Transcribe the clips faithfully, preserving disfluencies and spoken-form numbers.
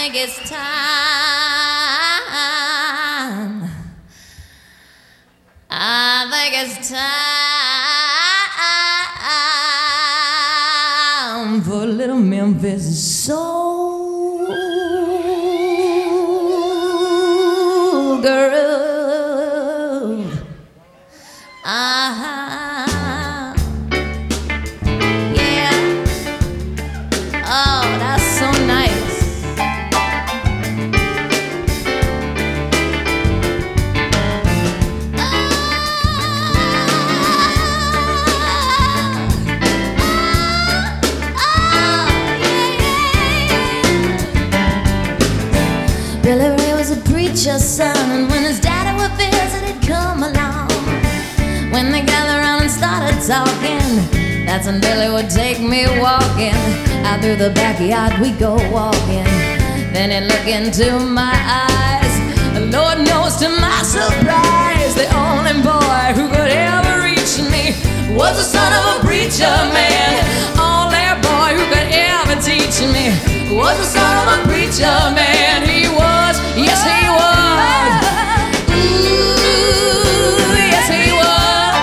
think it's time. I think it's time for a little Memphis soul, girl. Uh-huh. Yeah. Oh, that's so nice. Billy Ray was a preacher's son, and when his daddy would visit, he'd come along. When they gathered around and started talking, that's when Billy would take me walking. Out through the backyard we'd go walking. Then he'd look into my eyes. Lord knows to my surprise, the only boy who could ever reach me was the son of a preacher man. Only boy who could ever teach me was the son of a preacher man. He was, yes he was. Ooh, yes he was.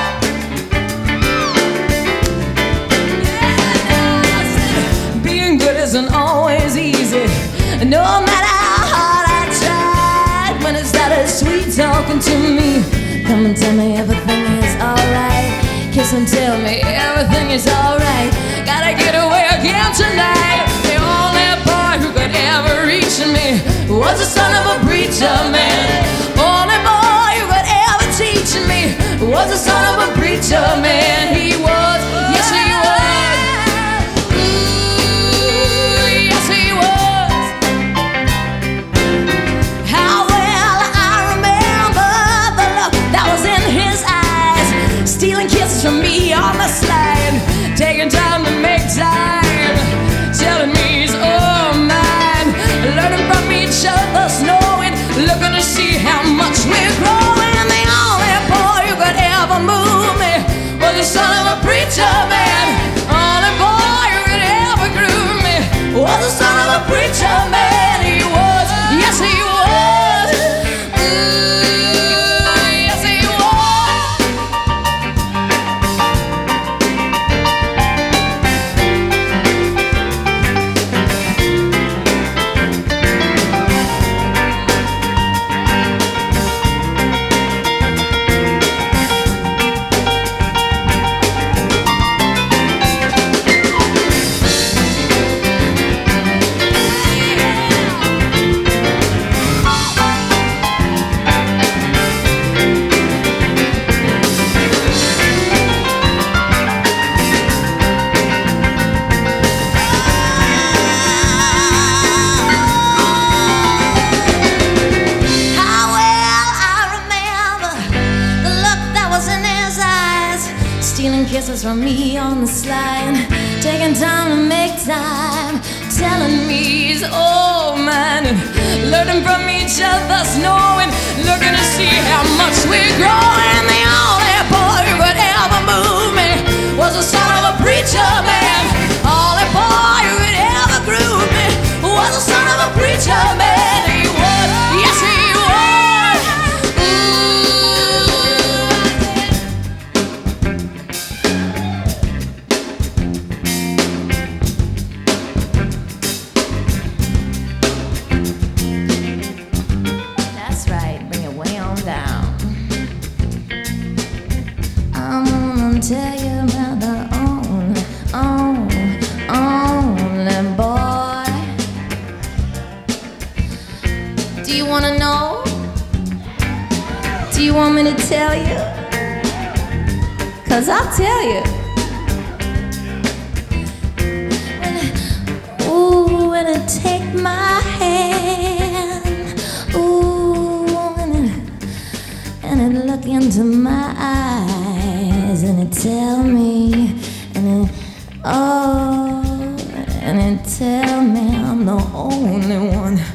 Being good isn't always easy, no matter how hard I tried. When it started sweet talking to me, come and tell me everything is alright. Kiss and tell me everything is alright. Gotta get away again tonight. The only boy who could ever reach me was the son of a preacher man. Only boy who could ever teach me was the son of a preacher man. He was, yes he was. Ooh, yes he was. How well I remember the look that was in his eyes, stealing kisses from me on the slide, taking time to make time, telling me he's all mine, learning from each other, knowing, looking to see how much we're growing. The only boy who could ever move me was the son of a preacher man. Only boy who could ever groove me was the son of a preacher man. He was, yes he was. Ooh, yes he was. Stealing kisses from me on the slide, taking time to make time, telling me he's all mine, and learning from each other, knowing, looking to see how much we're growing. The only boy who could ever move me was the son of a preacher man. Only boy who could ever groove me was the son of a preacher man. He was, yes he was. That's right, bring it way on down. I'm gonna tell you about the only, only, only boy. Do you wanna know? Do you want me to tell you? 'Cause I'll tell you. When it, ooh, when it take my hand, ooh, and it, and it look into my eyes, and it tell me, and it, oh, and it tell me I'm the only one.